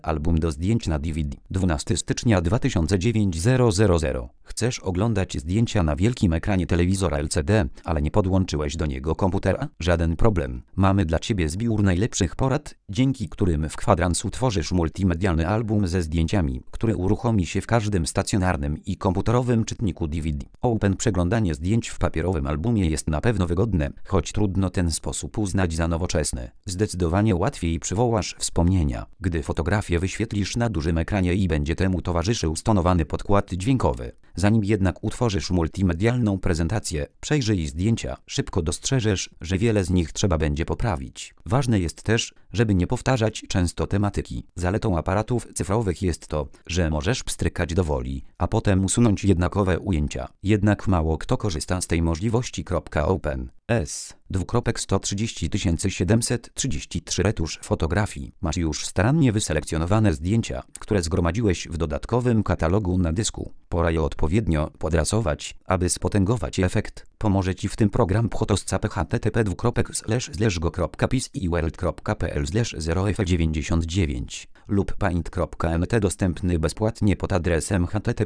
Album do zdjęć na DVD. 12 stycznia 2009 000. Chcesz oglądać zdjęcia na wielkim ekranie telewizora LCD, ale nie podłączyłeś do niego komputera? Żaden problem. Mamy dla Ciebie zbiór najlepszych porad, dzięki którym w kwadransu tworzysz multimedialny album ze zdjęciami, który uruchomi się w każdym stacjonarnym i komputerowym czytniku DVD. Open przeglądanie zdjęć w papierowym albumie jest na pewno wygodne, choć trudno ten sposób uznać za nowoczesny. Zdecydowanie łatwiej przywołasz wspomnienia, gdy fotografię wyświetlisz na dużym ekranie i będzie temu towarzyszył stonowany podkład dźwiękowy. Zanim jednak utworzysz multimedialną prezentację, przejrzyj zdjęcia, szybko dostrzeżesz, że wiele z nich trzeba będzie poprawić. Ważne jest też, żeby nie powtarzać często tematyki. Zaletą aparatów cyfrowych jest to, że możesz pstrykać do woli, a potem usunąć jednakowe ujęcia. Jednak mało kto korzysta z tej możliwości. Open S. 130 733 retusz fotografii. Masz już starannie wyselekcjonowane zdjęcia, które zgromadziłeś w dodatkowym katalogu na dysku. Pora je odpowiednio podrasować, aby spotęgować efekt. Pomoże Ci w tym program Photoscape http://world.pis/world.pl/0f99 lub paint.nt dostępny bezpłatnie pod adresem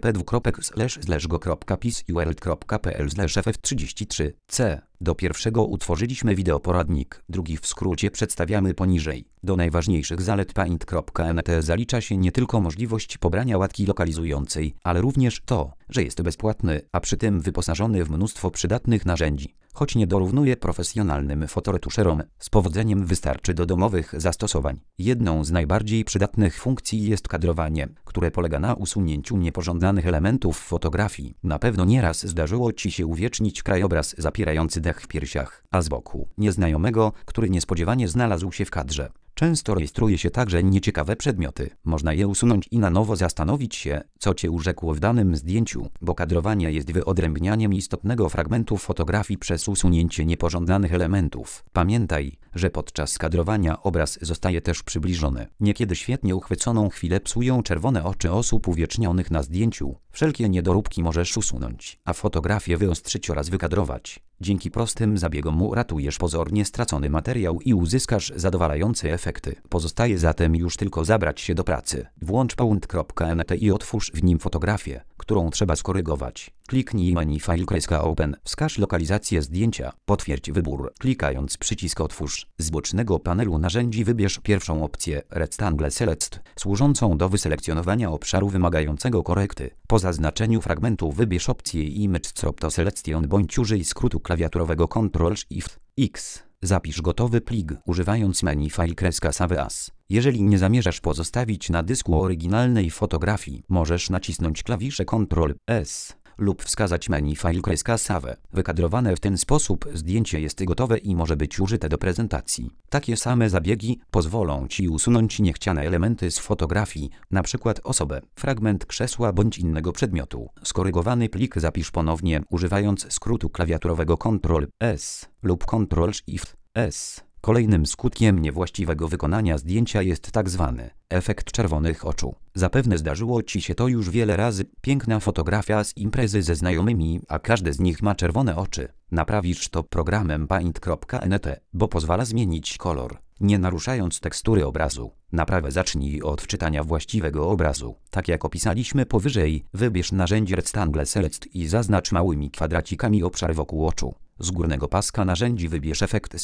http://go.pis/world.pl/ff33c. Do pierwszego utworzyliśmy wideoporadnik, drugi w skrócie przedstawiamy poniżej. Do najważniejszych zalet paint.nt zalicza się nie tylko możliwość pobrania łatki lokalizującej, ale również to, że jest bezpłatny, a przy tym wyposażony w mnóstwo przydatnych narzędzi. Choć nie dorównuje profesjonalnym fotoretuszerom, z powodzeniem wystarczy do domowych zastosowań. Jedną z najbardziej przydatnych funkcji jest kadrowanie, które polega na usunięciu niepożądanych elementów fotografii. Na pewno nieraz zdarzyło Ci się uwiecznić krajobraz zapierający dech w piersiach, a z boku nieznajomego, który niespodziewanie znalazł się w kadrze. Często rejestruje się także nieciekawe przedmioty. Można je usunąć i na nowo zastanowić się, co Cię urzekło w danym zdjęciu, bo kadrowanie jest wyodrębnianiem istotnego fragmentu fotografii przez usunięcie niepożądanych elementów. Pamiętaj, że podczas kadrowania obraz zostaje też przybliżony. Niekiedy świetnie uchwyconą chwilę psują czerwone oczy osób uwiecznionych na zdjęciu. Wszelkie niedoróbki możesz usunąć, a fotografię wyostrzyć oraz wykadrować. Dzięki prostym zabiegom uratujesz pozornie stracony materiał i uzyskasz zadowalające efekty. Pozostaje zatem już tylko zabrać się do pracy. Włącz paint.nt i otwórz w nim fotografię, którą trzeba skorygować. Kliknij menu File Open, wskaż lokalizację zdjęcia, potwierdź wybór. Klikając przycisk Otwórz. Z bocznego panelu narzędzi wybierz pierwszą opcję Rectangle Select, służącą do wyselekcjonowania obszaru wymagającego korekty. Po zaznaczeniu fragmentu wybierz opcję Image Crop to Selection bądź użyj skrótu klawiaturowego Ctrl+Shift+X. Zapisz gotowy plik używając menu File-Save As. Jeżeli nie zamierzasz pozostawić na dysku oryginalnej fotografii, możesz nacisnąć klawisze Ctrl+S lub wskazać menu File-Save. Wykadrowane w ten sposób zdjęcie jest gotowe i może być użyte do prezentacji. Takie same zabiegi pozwolą Ci usunąć niechciane elementy z fotografii, np. osobę, fragment krzesła bądź innego przedmiotu. Skorygowany plik zapisz ponownie używając skrótu klawiaturowego Ctrl+S lub Ctrl+Shift+S. Kolejnym skutkiem niewłaściwego wykonania zdjęcia jest tak zwany efekt czerwonych oczu. Zapewne zdarzyło Ci się to już wiele razy. Piękna fotografia z imprezy ze znajomymi, a każdy z nich ma czerwone oczy. Naprawisz to programem paint.nt, bo pozwala zmienić kolor, nie naruszając tekstury obrazu. Naprawę zacznij od wczytania właściwego obrazu. Tak jak opisaliśmy powyżej, wybierz narzędzie Rectangle Select i zaznacz małymi kwadracikami obszar wokół oczu. Z górnego paska narzędzi wybierz efekt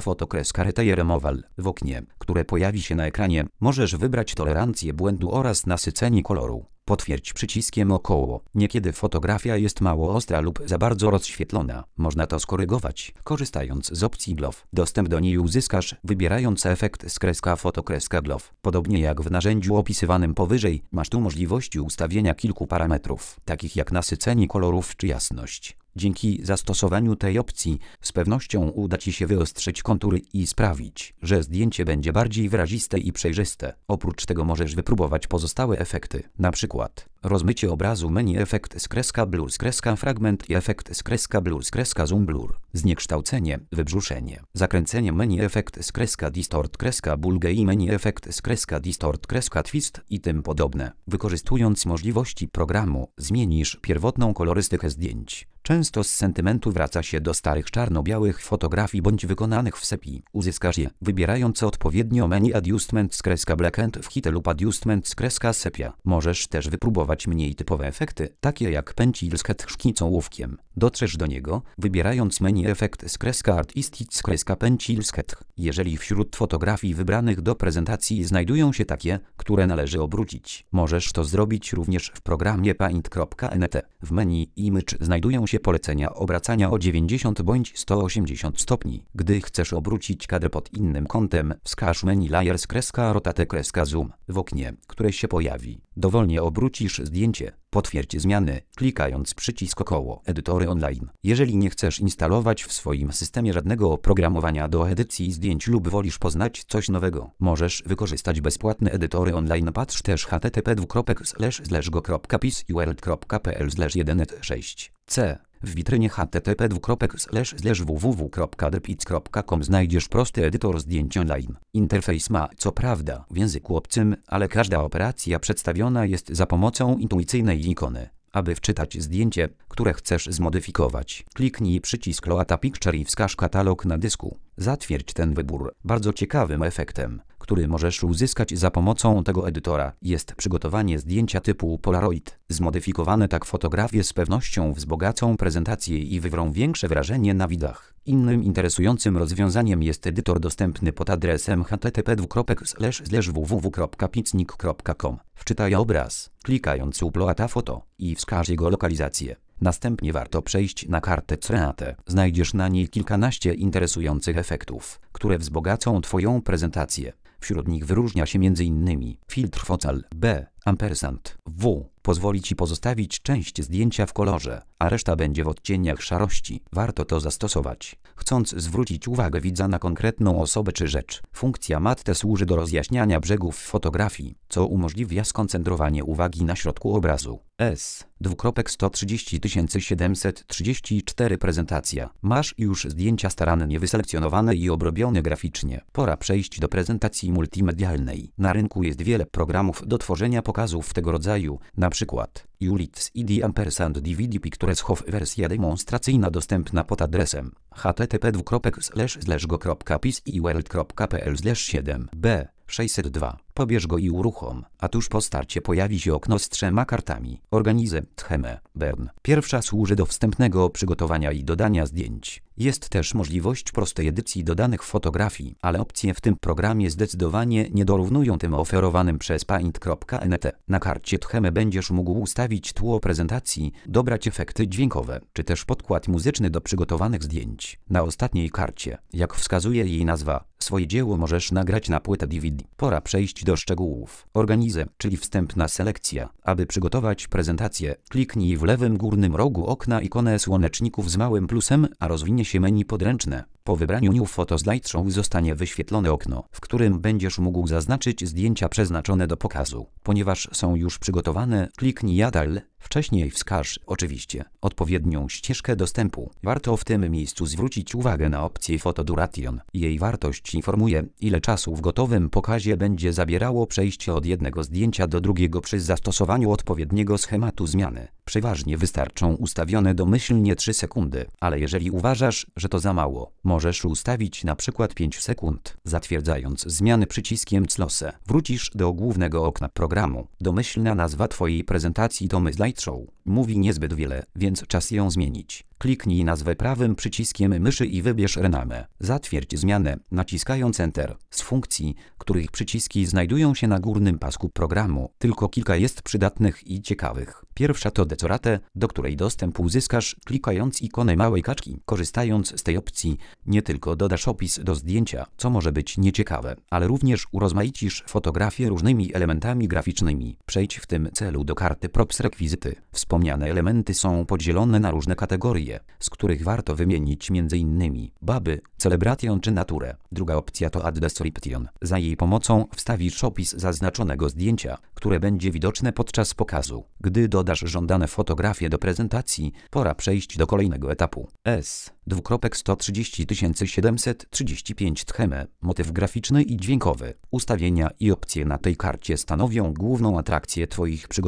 Retail Removal. W oknie, które pojawi się na ekranie, możesz wybrać tolerancję błędu oraz nasycenie koloru. Potwierdź przyciskiem około. Niekiedy fotografia jest mało ostra lub za bardzo rozświetlona. Można to skorygować, korzystając z opcji Glow. Dostęp do niej uzyskasz, wybierając efekt Glow. Podobnie jak w narzędziu opisywanym powyżej, masz tu możliwości ustawienia kilku parametrów, takich jak nasycenie kolorów czy jasność. Dzięki zastosowaniu tej opcji z pewnością uda Ci się wyostrzyć kontury i sprawić, że zdjęcie będzie bardziej wyraziste i przejrzyste. Oprócz tego możesz wypróbować pozostałe efekty, np. rozmycie obrazu menu efekt blur fragment i efekt blur zoom blur, zniekształcenie, wybrzuszenie, zakręcenie menu efekt distort bulge i menu efekt distort twist i tym podobne. Wykorzystując możliwości programu, zmienisz pierwotną kolorystykę zdjęć. Często z sentymentu wraca się do starych czarno-białych fotografii bądź wykonanych w sepii. Uzyskasz je, wybierając odpowiednio menu Adjustments-Black and White lub Adjustments-Sepia. Możesz też wypróbować mniej typowe efekty, takie jak Pencil Sketch szkicą ołówkiem. Dotrzesz do niego, wybierając menu Effect-Artists-Pencil Sketch. Jeżeli wśród fotografii wybranych do prezentacji znajdują się takie, które należy obrócić, możesz to zrobić również w programie Paint.net. W menu Image znajdują się polecenia obracania o 90 bądź 180 stopni. Gdy chcesz obrócić kadr pod innym kątem, wskaż menu Layers-Rotate-Zoom w oknie, które się pojawi. Dowolnie obrócisz zdjęcie. Potwierdź zmiany, klikając przycisk koło Edytory online. Jeżeli nie chcesz instalować w swoim systemie żadnego oprogramowania do edycji zdjęć lub wolisz poznać coś nowego, możesz wykorzystać bezpłatne edytory online. Patrz też http://go.pisql.pl/1.6c. W witrynie http://www.drpic.com znajdziesz prosty edytor zdjęć online. Interfejs ma, co prawda, w języku obcym, ale każda operacja przedstawiona jest za pomocą intuicyjnej ikony. Aby wczytać zdjęcie, które chcesz zmodyfikować, kliknij przycisk Load a Picture i wskaż katalog na dysku. Zatwierdź ten wybór. Bardzo ciekawym efektem, który możesz uzyskać za pomocą tego edytora, jest przygotowanie zdjęcia typu Polaroid. Zmodyfikowane tak fotografie z pewnością wzbogacą prezentację i wywrą większe wrażenie na widach. Innym interesującym rozwiązaniem jest edytor dostępny pod adresem http://www.picnik.com. Wczytaj obraz, klikając Upload a Photo i wskaż jego lokalizację. Następnie warto przejść na kartę Create. Znajdziesz na niej kilkanaście interesujących efektów, które wzbogacą Twoją prezentację. Wśród nich wyróżnia się m.in. filtr focal B, W. Pozwoli Ci pozostawić część zdjęcia w kolorze, a reszta będzie w odcieniach szarości. Warto to zastosować, chcąc zwrócić uwagę widza na konkretną osobę czy rzecz. Funkcja Matte służy do rozjaśniania brzegów w fotografii, co umożliwia skoncentrowanie uwagi na środku obrazu. 130734 prezentacja. Masz już zdjęcia starannie wyselekcjonowane i obrobione graficznie. Pora przejść do prezentacji multimedialnej. Na rynku jest wiele programów do tworzenia pokazów tego rodzaju, np. Ulits ID&DVD Pictures Hof wersja demonstracyjna dostępna pod adresem http://go.pisql.pl/7b 602. Pobierz go i uruchom, a tuż po starcie pojawi się okno z 3 kartami. Organize, Theme, Burn. Pierwsza służy do wstępnego przygotowania i dodania zdjęć. Jest też możliwość prostej edycji dodanych fotografii, ale opcje w tym programie zdecydowanie nie dorównują tym oferowanym przez Paint.net. Na karcie Theme będziesz mógł ustawić tło prezentacji, dobrać efekty dźwiękowe, czy też podkład muzyczny do przygotowanych zdjęć. Na ostatniej karcie, jak wskazuje jej nazwa, swoje dzieło możesz nagrać na płytę DVD. Pora przejść do szczegółów. Organize, czyli wstępna selekcja. Aby przygotować prezentację, kliknij w lewym górnym rogu okna ikonę słoneczników z małym plusem, a rozwinie się menu podręczne. Po wybraniu New Photo Slideshow zostanie wyświetlone okno, w którym będziesz mógł zaznaczyć zdjęcia przeznaczone do pokazu. Ponieważ są już przygotowane, kliknij Add. Wcześniej wskaż, oczywiście, odpowiednią ścieżkę dostępu. Warto w tym miejscu zwrócić uwagę na opcję Photo Duration. Jej wartość informuje, ile czasu w gotowym pokazie będzie zabierało przejście od jednego zdjęcia do drugiego przy zastosowaniu odpowiedniego schematu zmiany. Przeważnie wystarczą ustawione domyślnie 3 sekundy, ale jeżeli uważasz, że to za mało, możesz ustawić na przykład 5 sekund. Zatwierdzając zmiany przyciskiem Close, wrócisz do głównego okna programu. Domyślna nazwa Twojej prezentacji to Slideshow. Mówi niezbyt wiele, więc czas ją zmienić. Kliknij nazwę prawym przyciskiem myszy i wybierz Rename. Zatwierdź zmianę, naciskając Enter. Z funkcji, których przyciski znajdują się na górnym pasku programu, tylko kilka jest przydatnych i ciekawych. Pierwsza to Decorate, do której dostęp uzyskasz klikając ikonę małej kaczki. Korzystając z tej opcji, nie tylko dodasz opis do zdjęcia, co może być nieciekawe, ale również urozmaicisz fotografię różnymi elementami graficznymi. Przejdź w tym celu do karty Props rekwizyty. Wspomniane elementy są podzielone na różne kategorie, z których warto wymienić m.in. baby, celebration czy naturę. Druga opcja to Add Description. Za jej pomocą wstawisz opis zaznaczonego zdjęcia, które będzie widoczne podczas pokazu. Gdy dodasz żądane fotografie do prezentacji, pora przejść do kolejnego etapu. 130735 Theme, motyw graficzny i dźwiękowy. Ustawienia i opcje na tej karcie stanowią główną atrakcję Twoich przygotowań.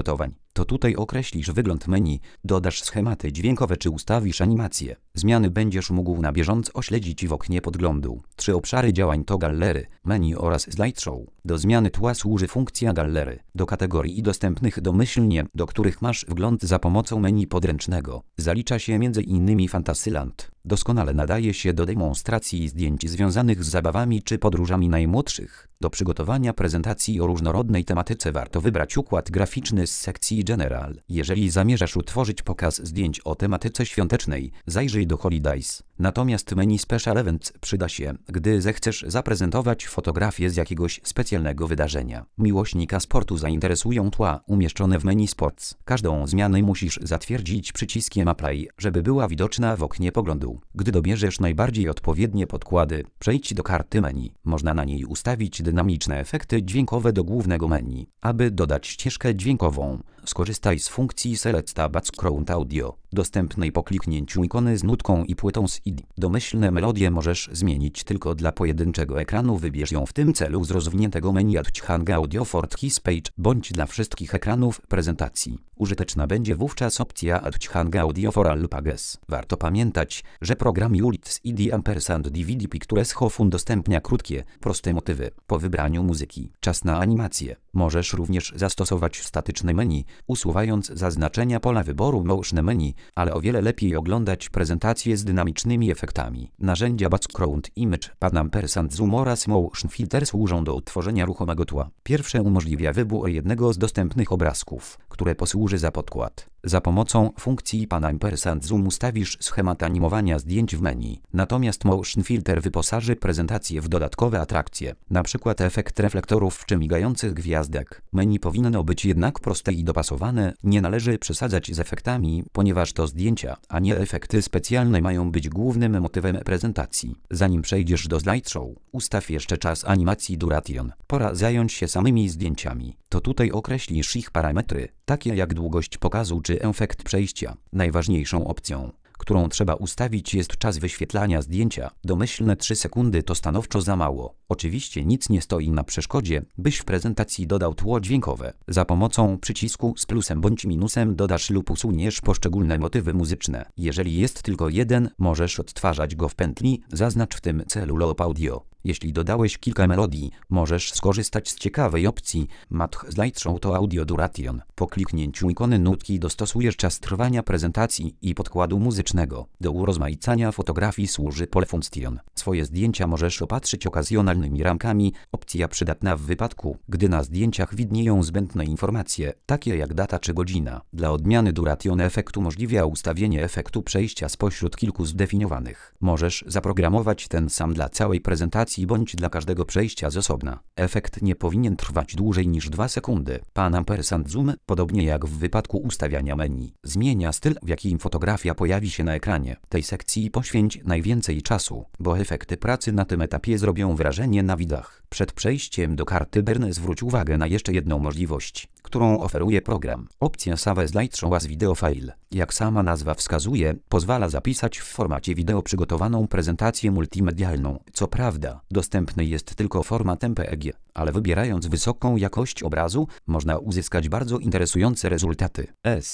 To tutaj określisz wygląd menu, dodasz schematy dźwiękowe czy ustawisz animacje. Zmiany będziesz mógł na bieżąco śledzić w oknie podglądu. 3 obszary działań to galery, menu oraz slideshow. Do zmiany tła służy funkcja galery. Do kategorii dostępnych domyślnie, do których masz wgląd za pomocą menu podręcznego, zalicza się m.in. Fantasyland. Doskonale nadaje się do demonstracji zdjęć związanych z zabawami czy podróżami najmłodszych. Do przygotowania prezentacji o różnorodnej tematyce warto wybrać układ graficzny z sekcji General. Jeżeli zamierzasz utworzyć pokaz zdjęć o tematyce świątecznej, zajrzyj do Holidays. Natomiast menu Special Events przyda się, gdy zechcesz zaprezentować fotografię z jakiegoś specjalnego wydarzenia. Miłośnika sportu zainteresują tła umieszczone w menu Sports. Każdą zmianę musisz zatwierdzić przyciskiem Apply, żeby była widoczna w oknie poglądu. Gdy dobierzesz najbardziej odpowiednie podkłady, przejdź do karty menu. Można na niej ustawić dynamiczne efekty dźwiękowe do głównego menu. Aby dodać ścieżkę dźwiękową, skorzystaj z funkcji Select a Background Audio, dostępnej po kliknięciu ikony z nutką i płytą z ID. Domyślne melodie możesz zmienić tylko dla pojedynczego ekranu. Wybierz ją w tym celu z rozwiniętego menu Adhang Audio for This Page bądź dla wszystkich ekranów prezentacji. Użyteczna będzie wówczas opcja Adhang Audio for All Pages. Warto pamiętać, że program Ulits ID & DVD Pictures Home udostępnia krótkie, proste motywy. Po wybraniu muzyki, czas na animację. Możesz również zastosować statyczne menu, usuwając zaznaczenia pola wyboru Motion Menu, ale o wiele lepiej oglądać prezentacje z dynamicznymi efektami. Narzędzia Background Image, Pan&Zoom oraz Motion Filter służą do utworzenia ruchomego tła. Pierwsze umożliwia wybór jednego z dostępnych obrazków, które posłuży za podkład. Za pomocą funkcji Pan&Zoom ustawisz schemat animowania zdjęć w menu. Natomiast Motion Filter wyposaży prezentację w dodatkowe atrakcje, np. efekt reflektorów czy migających gwiazdek. Menu powinno być jednak proste i dopasowane, nie należy przesadzać z efektami, ponieważ to zdjęcia, a nie efekty specjalne mają być głównym motywem prezentacji. Zanim przejdziesz do slideshow, ustaw jeszcze czas animacji duration. Pora zająć się samymi zdjęciami. To tutaj określisz ich parametry, takie jak długość pokazu czy efekt przejścia. Najważniejszą opcją, którą trzeba ustawić, jest czas wyświetlania zdjęcia. Domyślne 3 sekundy to stanowczo za mało. Oczywiście nic nie stoi na przeszkodzie, byś w prezentacji dodał tło dźwiękowe. Za pomocą przycisku z plusem bądź minusem dodasz lub usuniesz poszczególne motywy muzyczne. Jeżeli jest tylko jeden, możesz odtwarzać go w pętli, zaznacz w tym celu Loop Audio. Jeśli dodałeś kilka melodii, możesz skorzystać z ciekawej opcji Match Slideshow to Audio Duration. Po kliknięciu ikony nutki dostosujesz czas trwania prezentacji i podkładu muzycznego. Do urozmaicania fotografii służy Polyfunction. Swoje zdjęcia możesz opatrzyć okazjonalnymi ramkami, opcja przydatna w wypadku, gdy na zdjęciach widnieją zbędne informacje, takie jak data czy godzina. Dla odmiany duration efektu umożliwia ustawienie efektu przejścia spośród kilku zdefiniowanych. Możesz zaprogramować ten sam dla całej prezentacji bądź dla każdego przejścia z osobna. Efekt nie powinien trwać dłużej niż 2 sekundy. Pan&Zoom, podobnie jak w wypadku ustawiania menu, zmienia styl, w jakim fotografia pojawi się na ekranie. Tej sekcji poświęć najwięcej czasu, bo efekty pracy na tym etapie zrobią wrażenie na widzach. Przed przejściem do karty Burn zwróć uwagę na jeszcze jedną możliwość, którą oferuje program. Opcja Save Slideshow as Video File. Jak sama nazwa wskazuje, pozwala zapisać w formacie wideo przygotowaną prezentację multimedialną. Co prawda, dostępny jest tylko format MPEG, ale wybierając wysoką jakość obrazu, można uzyskać bardzo interesujące rezultaty.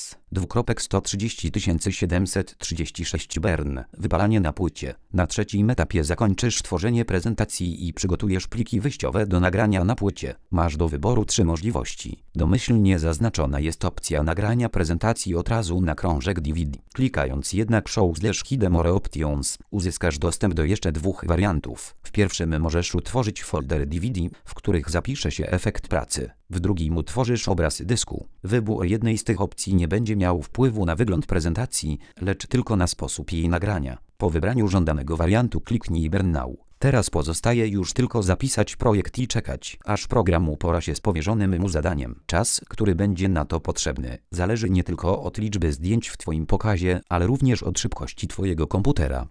S. 130736 Burn. Wypalanie na płycie. Na trzecim etapie zakończysz tworzenie prezentacji i przygotujesz pliki wyjściowe do nagrania na płycie. Masz do wyboru 3 możliwości. Domyślnie zaznaczona jest opcja nagrania prezentacji od razu na krążek DVD. Klikając jednak Show/Hide More Options, uzyskasz dostęp do jeszcze 2 wariantów. W pierwszym możesz utworzyć folder DVD, w których zapisze się efekt pracy. W drugim utworzysz obraz dysku. Wybór jednej z tych opcji nie będzie miał wpływu na wygląd prezentacji, lecz tylko na sposób jej nagrania. Po wybraniu żądanego wariantu kliknij Burn Now. Teraz pozostaje już tylko zapisać projekt i czekać, aż program upora się z powierzonym mu zadaniem. Czas, który będzie na to potrzebny, zależy nie tylko od liczby zdjęć w Twoim pokazie, ale również od szybkości Twojego komputera.